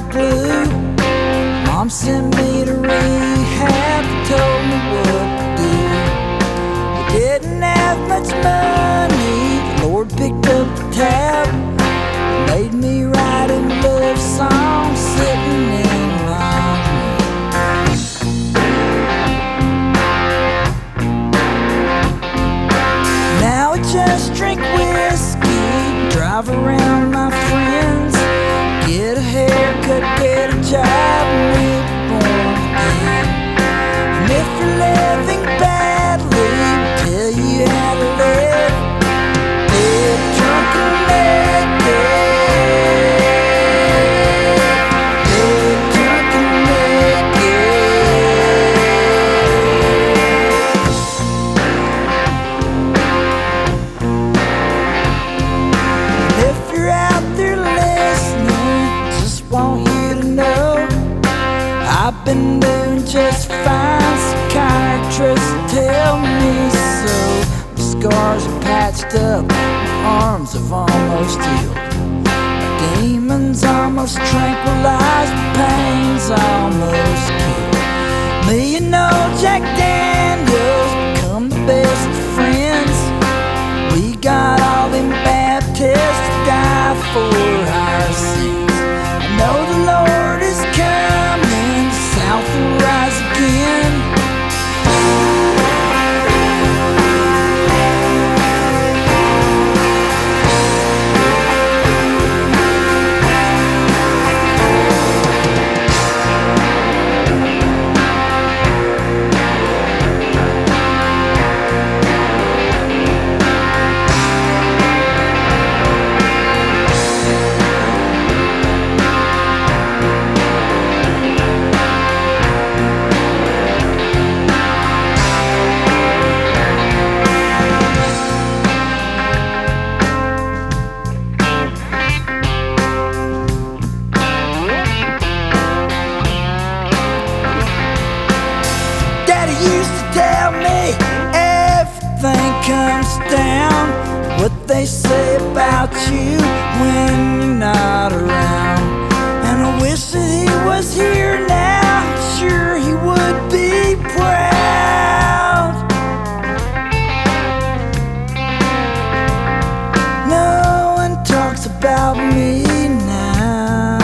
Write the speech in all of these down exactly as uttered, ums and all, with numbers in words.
blue. Mom sent me to rehab, told me what to do. We didn't have much money, the Lord picked up the tab, made me write a love song sitting in my room. Now I just drink whiskey, drive around my friends, get a haircut, get a job, and live born again. And if you're living badly, tell you how to live. Dead, drunk, and naked. Dead, drunk, and naked. And if you're out there listening, just want you to know I've been doing just fine. Psychiatrists tell me so. My scars are patched up, my arms have almost healed, my demons almost tranquilized, my pain's almost killed. Me and old Jack Daniels become the best of friends. We got all them Baptists to die for our sins. I know the Lord is coming, the South will rise again. Used to tell me everything comes down to what they say about you when you're not around. And I wish that he was here now, sure he would be proud. No one talks about me now.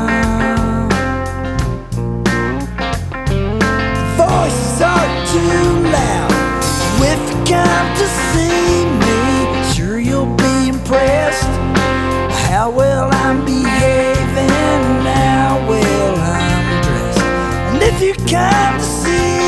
Voices are too loud, so if you come to see me, sure you'll be impressed how well I'm behaving and how well I'm dressed. And if you come to see